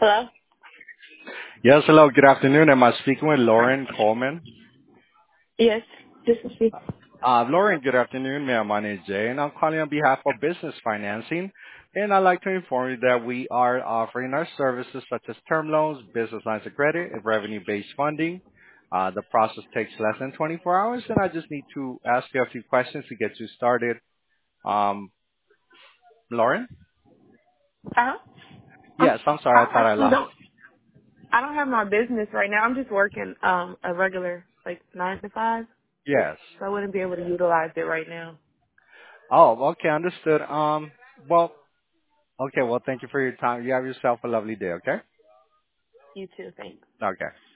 Hello? Yes, hello, good afternoon. Am I speaking with Lauren Coleman? Yes, this is she. Lauren, good afternoon, ma'am. My name is Jay, and I'm calling on behalf of Business Financing. And I'd like to inform you that we are offering our services such as term loans, business lines of credit, and revenue-based funding. The process takes less than 24 hours, and I just need to ask you a few questions to get you started. Um, Lauren? Uh-huh. Yes, I'm sorry, I I thought I actually lost. I don't have my business right now. I'm just working a regular like 9 to 5, Yes. so I wouldn't be able to utilize it right now. Oh, okay, understood. Well, okay, well, thank you for your time. You have yourself a lovely day, okay? You too, thanks. Okay.